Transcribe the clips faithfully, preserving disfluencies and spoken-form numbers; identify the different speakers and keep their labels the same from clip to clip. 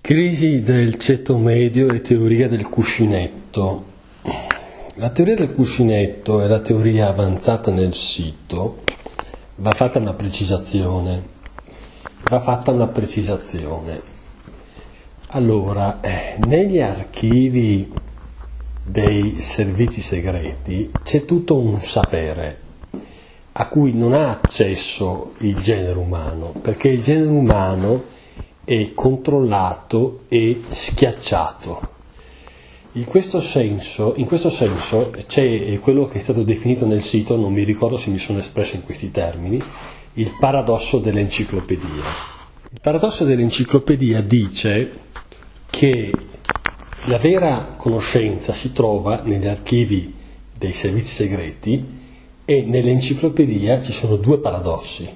Speaker 1: Crisi del ceto medio e teoria del cuscinetto. La teoria del cuscinetto è la teoria avanzata nel sito. Va fatta una precisazione. Va fatta una precisazione. Allora, eh, negli archivi dei servizi segreti c'è tutto un sapere a cui non ha accesso il genere umano, perché il genere umano è controllato e schiacciato. In questo senso, in questo senso c'è quello che è stato definito nel sito, non mi ricordo se mi sono espresso in questi termini, il paradosso dell'enciclopedia. Il paradosso dell'enciclopedia dice che la vera conoscenza si trova negli archivi dei servizi segreti e nell'enciclopedia ci sono due paradossi.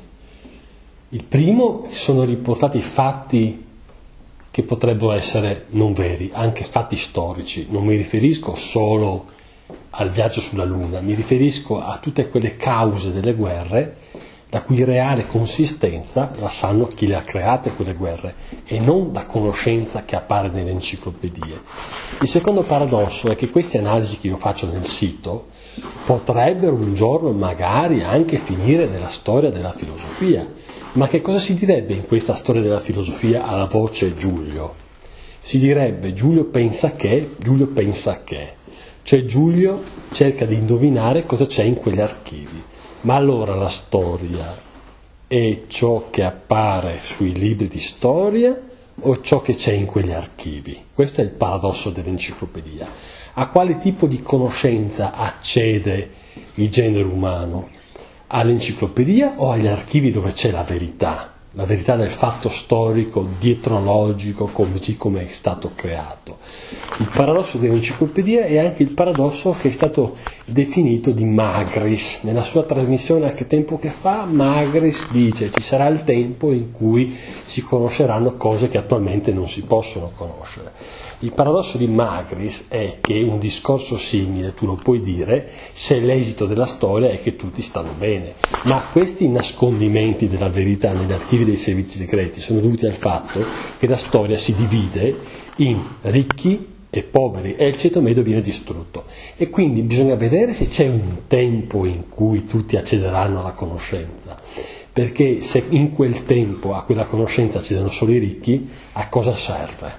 Speaker 1: Il primo, sono riportati fatti che potrebbero essere non veri, anche fatti storici. Non mi riferisco solo al viaggio sulla Luna, mi riferisco a tutte quelle cause delle guerre la cui reale consistenza la sanno chi le ha create quelle guerre e non la conoscenza che appare nelle enciclopedie. Il secondo paradosso è che queste analisi che io faccio nel sito potrebbero un giorno magari anche finire nella storia della filosofia. Ma che cosa si direbbe in questa storia della filosofia alla voce Giulio? Si direbbe Giulio pensa che, Giulio pensa che. Cioè Giulio cerca di indovinare cosa c'è in quegli archivi. Ma allora la storia è ciò che appare sui libri di storia o ciò che c'è in quegli archivi? Questo è il paradosso dell'enciclopedia. A quale tipo di conoscenza accede il genere umano? All'enciclopedia o agli archivi dove c'è la verità, la verità del fatto storico, dietrologico, così come è stato creato. Il paradosso dell'enciclopedia è anche il paradosso che è stato definito di Magris. Nella sua trasmissione a che tempo che fa, Magris dice ci sarà il tempo in cui si conosceranno cose che attualmente non si possono conoscere. Il paradosso di Magris è che un discorso simile tu lo puoi dire se l'esito della storia è che tutti stanno bene, ma questi nascondimenti della verità negli archivi dei servizi segreti sono dovuti al fatto che la storia si divide in ricchi e poveri e il ceto medio viene distrutto e quindi bisogna vedere se c'è un tempo in cui tutti accederanno alla conoscenza, perché se in quel tempo a quella conoscenza accedono solo i ricchi, a cosa serve?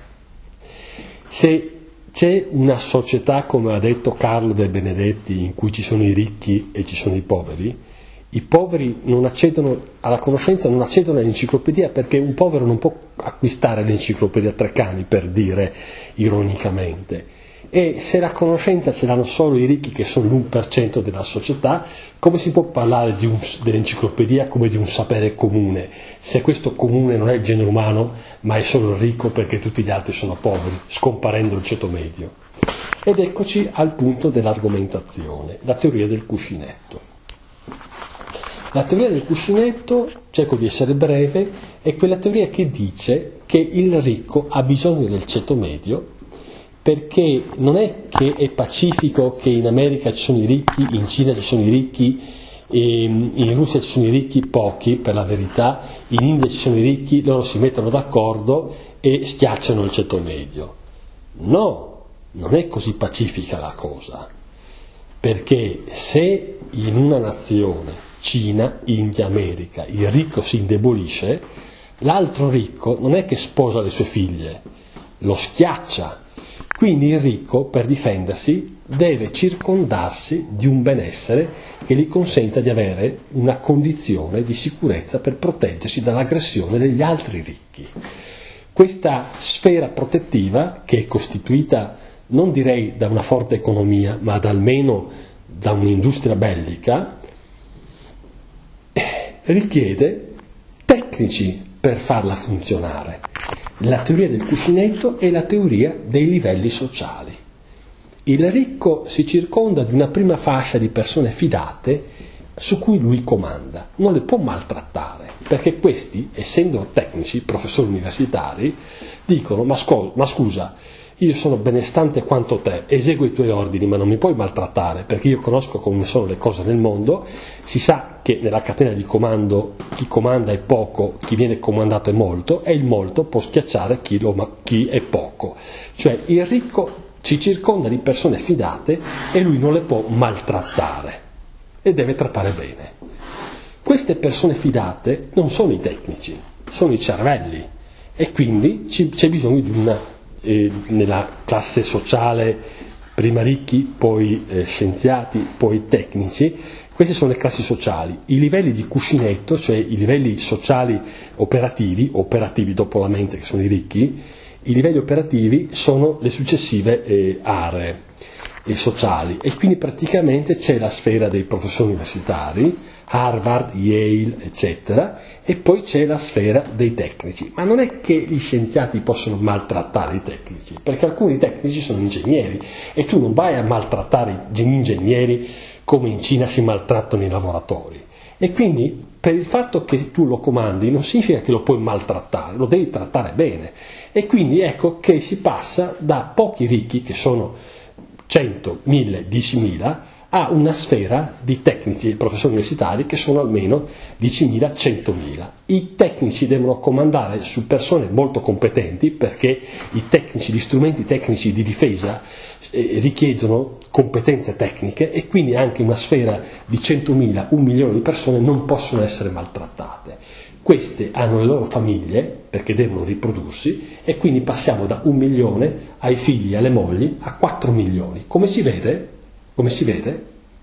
Speaker 1: Se c'è una società, come ha detto Carlo De Benedetti, in cui ci sono i ricchi e ci sono i poveri, i poveri non accedono alla conoscenza, non accedono all'enciclopedia, perché un povero non può acquistare l'enciclopedia Treccani, per dire ironicamente. E se la conoscenza ce l'hanno solo i ricchi, che sono l'uno per cento della società, come si può parlare di un, dell'enciclopedia come di un sapere comune, se questo comune non è il genere umano, ma è solo il ricco perché tutti gli altri sono poveri, scomparendo il ceto medio? Ed eccoci al punto dell'argomentazione, la teoria del cuscinetto. La teoria del cuscinetto, cerco di essere breve, è quella teoria che dice che il ricco ha bisogno del ceto medio, perché non è che è pacifico che in America ci sono i ricchi, in Cina ci sono i ricchi, in Russia ci sono i ricchi pochi, per la verità, in India ci sono i ricchi, loro si mettono d'accordo e schiacciano il ceto medio. No, non è così pacifica la cosa, perché se in una nazione, Cina, India, America, il ricco si indebolisce, l'altro ricco non è che sposa le sue figlie, lo schiaccia. Quindi il ricco, per difendersi, deve circondarsi di un benessere che gli consenta di avere una condizione di sicurezza per proteggersi dall'aggressione degli altri ricchi. Questa sfera protettiva, che è costituita, non direi da una forte economia, ma da almeno da un'industria bellica, richiede tecnici per farla funzionare. La teoria del cuscinetto è la teoria dei livelli sociali. Il ricco si circonda di una prima fascia di persone fidate su cui lui comanda, non le può maltrattare, perché questi, essendo tecnici, professori universitari, dicono ma, scu- ma scusa, io sono benestante quanto te, eseguo i tuoi ordini, ma non mi puoi maltrattare, perché io conosco come sono le cose nel mondo, si sa che nella catena di comando chi comanda è poco, chi viene comandato è molto, e il molto può schiacciare chi, lo, chi è poco. Cioè il ricco ci circonda di persone fidate e lui non le può maltrattare e deve trattare bene. Queste persone fidate non sono i tecnici, sono i cervelli, e quindi ci, c'è bisogno di una Eh, nella classe sociale, prima ricchi, poi eh, scienziati, poi tecnici. Queste sono le classi sociali. I livelli di cuscinetto, cioè i livelli sociali operativi, operativi dopo la mente che sono i ricchi, i livelli operativi sono le successive eh, aree eh, sociali, e quindi praticamente c'è la sfera dei professori universitari, Harvard, Yale, eccetera, e poi c'è la sfera dei tecnici. Ma non è che gli scienziati possono maltrattare i tecnici, perché alcuni tecnici sono ingegneri e tu non vai a maltrattare gli ingegneri come in Cina si maltrattano i lavoratori. E quindi per il fatto che tu lo comandi non significa che lo puoi maltrattare, lo devi trattare bene. E quindi ecco che si passa da pochi ricchi, che sono cento, mille, diecimila, a una sfera di tecnici e professori universitari che sono almeno diecimila, centomila. I tecnici devono comandare su persone molto competenti, perché i tecnici, gli strumenti tecnici di difesa eh, richiedono competenze tecniche, e quindi anche una sfera di centomila, un milione di persone non possono essere maltrattate. Queste hanno le loro famiglie perché devono riprodursi, e quindi passiamo da un milione ai figli e alle mogli a quattro milioni. Come si vede? Come si vede,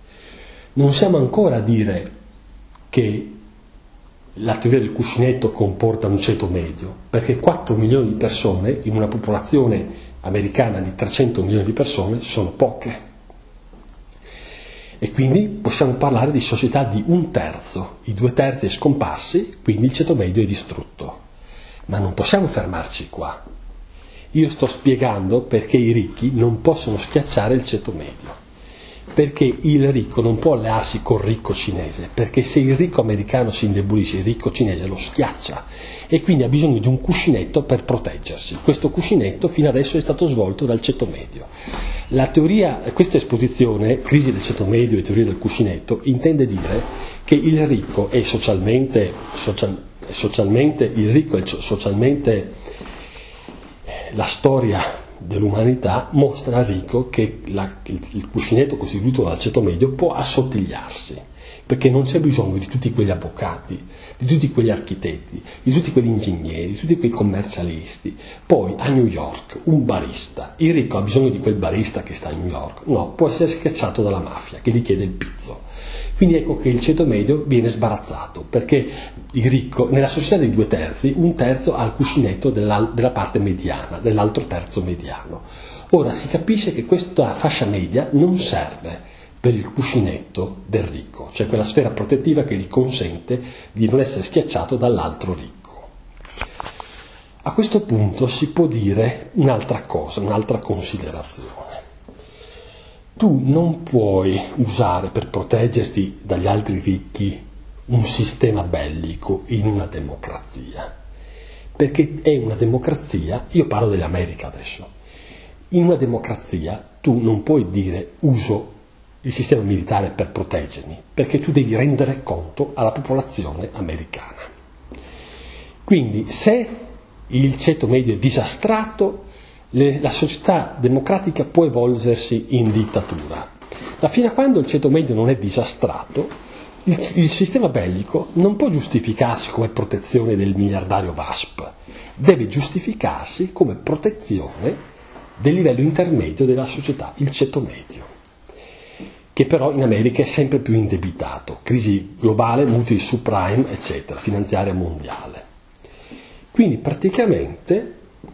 Speaker 1: non siamo ancora a dire che la teoria del cuscinetto comporta un ceto medio, perché quattro milioni di persone in una popolazione americana di trecento milioni di persone sono poche. E quindi possiamo parlare di società di un terzo, i due terzi è scomparsi, quindi il ceto medio è distrutto. Ma non possiamo fermarci qua. Io sto spiegando perché i ricchi non possono schiacciare il ceto medio. Perché il ricco non può allearsi col ricco cinese, perché se il ricco americano si indebolisce, il ricco cinese lo schiaccia, e quindi ha bisogno di un cuscinetto per proteggersi. Questo cuscinetto fino adesso è stato svolto dal ceto medio. La teoria, questa esposizione, crisi del ceto medio e teoria del cuscinetto, intende dire che il ricco è socialmente, social, socialmente il ricco è socialmente la storia dell'umanità mostra al ricco che la, il, il cuscinetto costituito dal ceto medio può assottigliarsi, perché non c'è bisogno di tutti quegli avvocati, di tutti quegli architetti, di tutti quegli ingegneri, di tutti quei commercialisti. Poi a New York un barista, il ricco ha bisogno di quel barista che sta a New York? No, può essere schiacciato dalla mafia che gli chiede il pizzo. Quindi ecco che il ceto medio viene sbarazzato, perché il ricco, nella società dei due terzi, un terzo ha il cuscinetto della, della parte mediana, dell'altro terzo mediano. Ora si capisce che questa fascia media non serve per il cuscinetto del ricco, cioè quella sfera protettiva che gli consente di non essere schiacciato dall'altro ricco. A questo punto si può dire un'altra cosa, un'altra considerazione. Tu non puoi usare per proteggerti dagli altri ricchi un sistema bellico in una democrazia, perché è una democrazia, io parlo dell'America adesso, in una democrazia tu non puoi dire uso il sistema militare per proteggermi, perché tu devi rendere conto alla popolazione americana. Quindi se il ceto medio è disastrato, la società democratica può evolversi in dittatura. Ma fino a quando il ceto medio non è disastrato, il, il sistema bellico non può giustificarsi come protezione del miliardario V A S P, deve giustificarsi come protezione del livello intermedio della società, il ceto medio, che però in America è sempre più indebitato, crisi globale, mutui subprime, eccetera, finanziaria mondiale. Quindi praticamente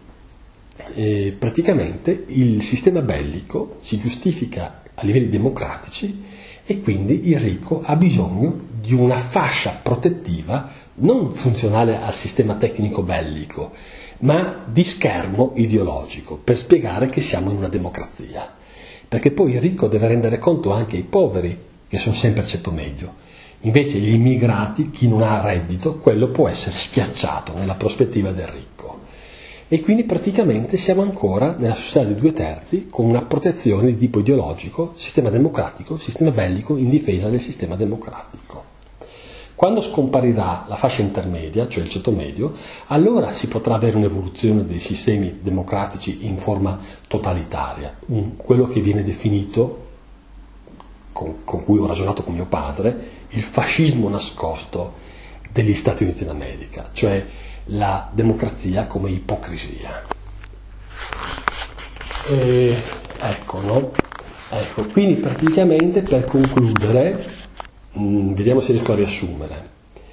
Speaker 1: Eh, praticamente il sistema bellico si giustifica a livelli democratici, e quindi il ricco ha bisogno di una fascia protettiva non funzionale al sistema tecnico bellico, ma di schermo ideologico, per spiegare che siamo in una democrazia. Perché poi il ricco deve rendere conto anche ai poveri, che sono sempre al ceto medio. Invece gli immigrati, chi non ha reddito, quello può essere schiacciato nella prospettiva del ricco. E quindi praticamente siamo ancora nella società dei due terzi con una protezione di tipo ideologico, sistema democratico, sistema bellico in difesa del sistema democratico. Quando scomparirà la fascia intermedia, cioè il ceto medio, allora si potrà avere un'evoluzione dei sistemi democratici in forma totalitaria, un, quello che viene definito, con, con cui ho ragionato con mio padre, il fascismo nascosto degli Stati Uniti d'America, cioè la democrazia come ipocrisia. E, ecco, no? Ecco, quindi praticamente per concludere, mh, vediamo se riesco a riassumere.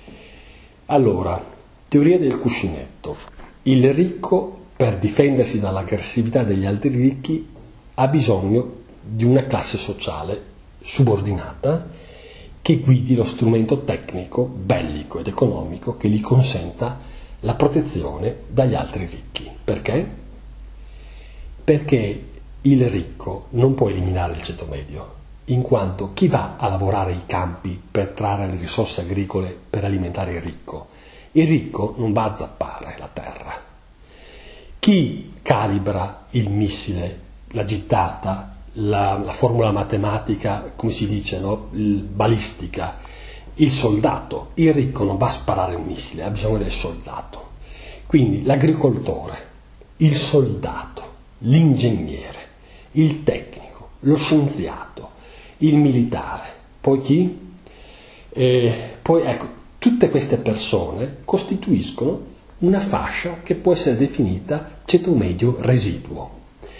Speaker 1: Allora, teoria del cuscinetto. Il ricco, per difendersi dall'aggressività degli altri ricchi, ha bisogno di una classe sociale subordinata che guidi lo strumento tecnico, bellico ed economico che gli consenta la protezione dagli altri ricchi. Perché? Perché il ricco non può eliminare il ceto medio, in quanto chi va a lavorare i campi per trarre le risorse agricole per alimentare il ricco? Il ricco non va a zappare la terra. Chi calibra il missile, la gittata, la, la formula matematica, come si dice, no? Il, balistica, il soldato. Il ricco non va a sparare un missile, ha bisogno del soldato. Quindi l'agricoltore, il soldato, l'ingegnere, il tecnico, lo scienziato, il militare, poi chi? Eh, poi ecco, tutte queste persone costituiscono una fascia che può essere definita ceto medio residuo.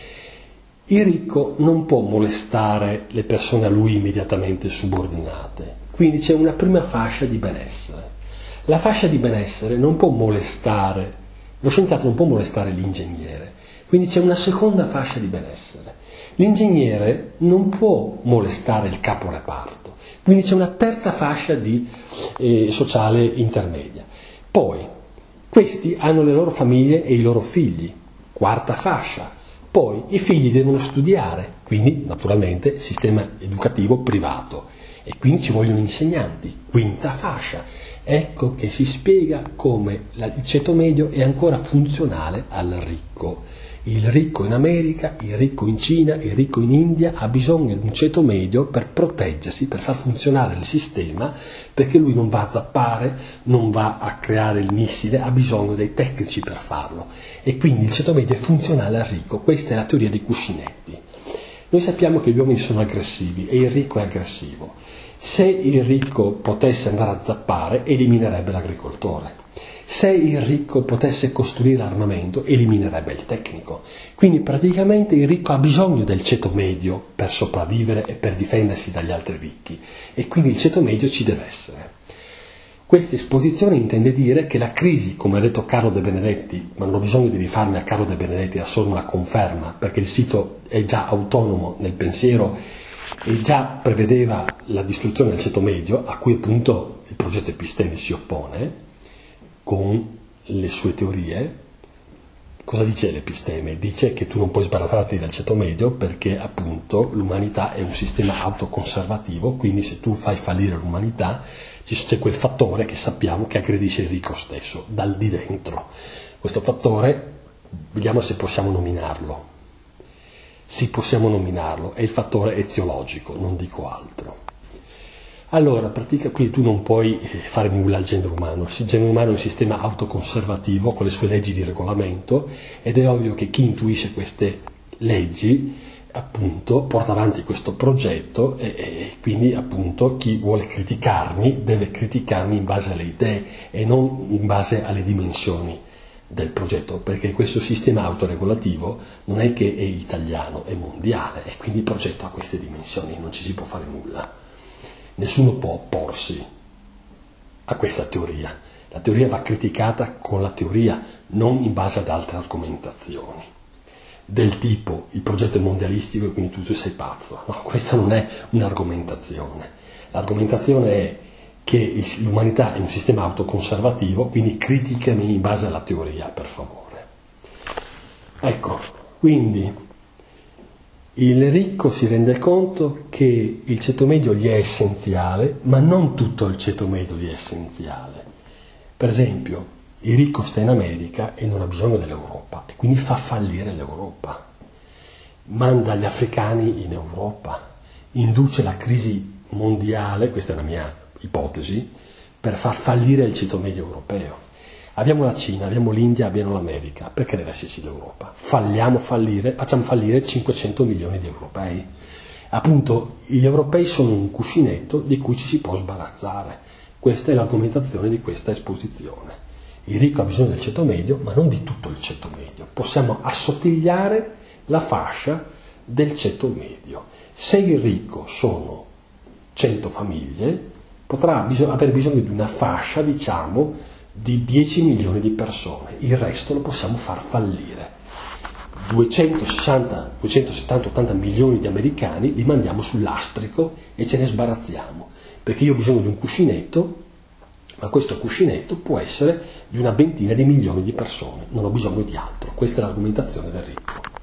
Speaker 1: Il ricco non può molestare le persone a lui immediatamente subordinate, quindi c'è una prima fascia di benessere. La fascia di benessere non può molestare, lo scienziato non può molestare l'ingegnere, quindi c'è una seconda fascia di benessere. L'ingegnere non può molestare il capo reparto, quindi c'è una terza fascia di, eh, sociale intermedia. Poi, questi hanno le loro famiglie e i loro figli, quarta fascia. Poi i figli devono studiare, quindi naturalmente sistema educativo privato, e quindi ci vogliono insegnanti, quinta fascia. Ecco che si spiega come il ceto medio è ancora funzionale al ricco. Il ricco in America, il ricco in Cina, il ricco in India ha bisogno di un ceto medio per proteggersi, per far funzionare il sistema, perché lui non va a zappare, non va a creare il missile, ha bisogno dei tecnici per farlo. E quindi il ceto medio è funzionale al ricco. Questa è la teoria dei cuscinetti. Noi sappiamo che gli uomini sono aggressivi e il ricco è aggressivo. Se il ricco potesse andare a zappare, eliminerebbe l'agricoltore. Se il ricco potesse costruire armamento, eliminerebbe il tecnico. Quindi praticamente il ricco ha bisogno del ceto medio per sopravvivere e per difendersi dagli altri ricchi. E quindi il ceto medio ci deve essere. Questa esposizione intende dire che la crisi, come ha detto Carlo De Benedetti, ma non ho bisogno di rifarmi a Carlo De Benedetti, era solo una conferma, perché il sito è già autonomo nel pensiero e già prevedeva la distruzione del ceto medio, a cui appunto il progetto Episteme si oppone, con le sue teorie. Cosa dice l'Episteme? Dice che tu non puoi sbarattarti dal ceto medio perché appunto l'umanità è un sistema autoconservativo, quindi se tu fai fallire l'umanità c'è quel fattore che sappiamo che aggredisce il ricco stesso, dal di dentro. Questo fattore, vediamo se possiamo nominarlo. Sì, possiamo nominarlo, è il fattore eziologico, non dico altro. Allora, pratica, qui tu non puoi fare nulla al genere umano. Il genere umano è un sistema autoconservativo con le sue leggi di regolamento ed è ovvio che chi intuisce queste leggi appunto porta avanti questo progetto e, e quindi appunto chi vuole criticarmi deve criticarmi in base alle idee e non in base alle dimensioni del progetto, perché questo sistema autoregolativo non è che è italiano, è mondiale e quindi il progetto ha queste dimensioni, non ci si può fare nulla. Nessuno può opporsi a questa teoria. La teoria va criticata con la teoria, non in base ad altre argomentazioni. Del tipo, il progetto è mondialistico e quindi tu, tu sei pazzo. No, questa non è un'argomentazione. L'argomentazione è che l'umanità è un sistema autoconservativo, quindi criticami in base alla teoria, per favore. Ecco, quindi il ricco si rende conto che il ceto medio gli è essenziale, ma non tutto il ceto medio gli è essenziale. Per esempio, Il ricco sta in America e non ha bisogno dell'Europa e quindi fa fallire l'Europa. Manda gli africani in Europa, induce la crisi mondiale, questa è la mia ipotesi, per far fallire il ceto medio europeo. Abbiamo la Cina, abbiamo l'India, abbiamo l'America, perché deve esserci l'Europa? Falliamo fallire, facciamo fallire cinquecento milioni di europei. Appunto, gli europei sono un cuscinetto di cui ci si può sbarazzare. Questa è l'argomentazione di questa esposizione. Il ricco ha bisogno del ceto medio, ma non di tutto il ceto medio. Possiamo assottigliare la fascia del ceto medio. Se il ricco sono cento famiglie, potrà bisog- aver bisogno di una fascia, diciamo, di dieci milioni di persone. Il resto lo possiamo far fallire. duecentosessanta, duecentosettanta, ottanta milioni di americani li mandiamo sul lastrico e ce ne sbarazziamo. Perché io ho bisogno di un cuscinetto, ma questo cuscinetto può essere di una ventina di milioni di persone, non ho bisogno di altro. Questa è l'argomentazione del ricco.